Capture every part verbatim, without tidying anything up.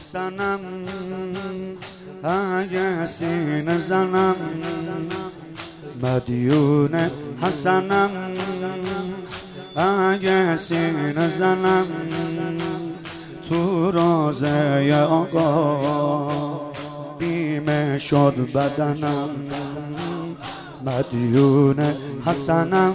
حسنم اگه سینه زنم مدیون حسنم اگه سینه زنم تو روزه آقا بیمه شد بدنم مدیون حسنم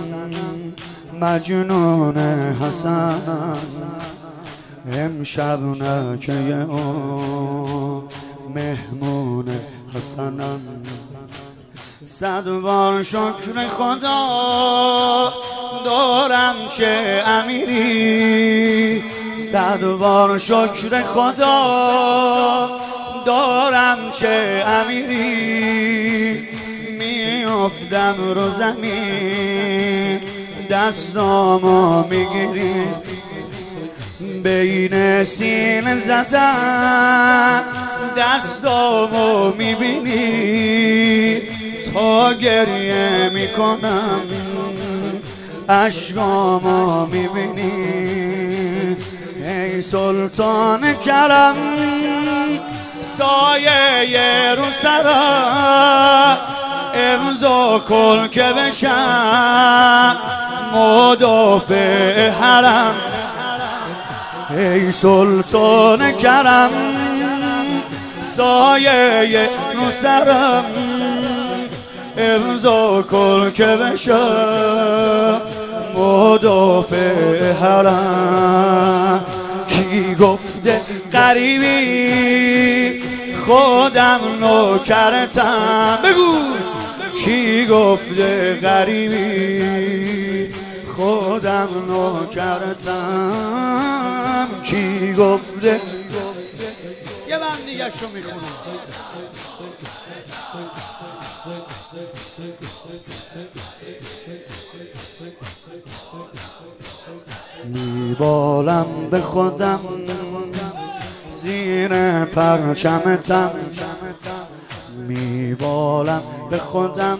مجنون حسنم امشب نکه او مهمون حسنم صد بار شکر خدا دارم چه امیری صد بار شکر خدا دارم چه امیری میافتم رو زمین دستامو میگیری بین سینه زدن دستامو میبینی تا گریه میکنم اشکامو میبینی ای سلطان کرم سایه رو سرم امضا کن که بشم مدافع حرم ای سلطان کرم سایه رو سرم امضا کن که بشم مدافع حرم کی گفته غریبی خودم نوکرتم بگو کی گفته غریبی خودم نوکرتم کی گفته یه من دیگه شو میخونم میبالم به خودم زیر پرچمتم میبالم به خودم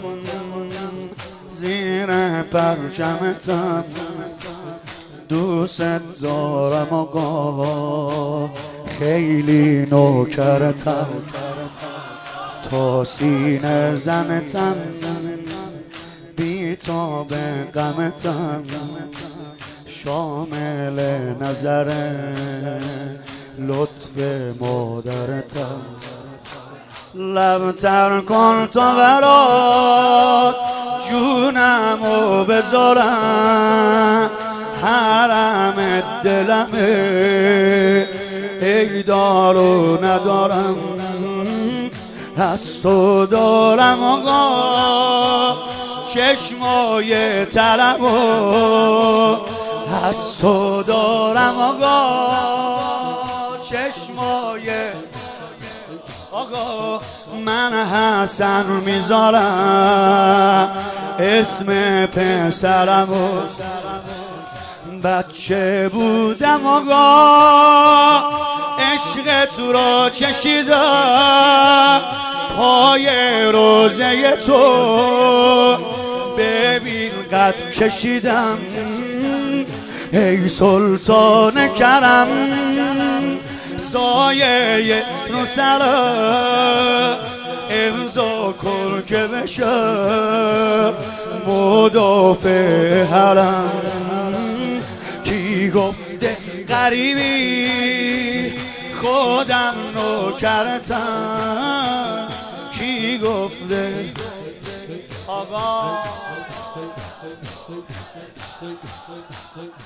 زیر پرچمتم دوست دارم آقا خیلی نوکرتم تا سینه زنتم بی تاب غمتم شامل نظر لطف مادرتم لب تر کن تا برات جونمو بذارم حرم دلمه ای دارو ندارم از تو دارم آقا چشمای طلبو از تو دارم آقا چشمای آقا من حسن میذارم اسم پسرمو بچه بودم آقا عشق تو را چشیدم پای روزه تو ببین قد کشیدم ای سلطان کرم سایه رو سرم امضا کن که بشم مدافع حرم کی گفته غریبی خودم نوکرتم کی گفته آقا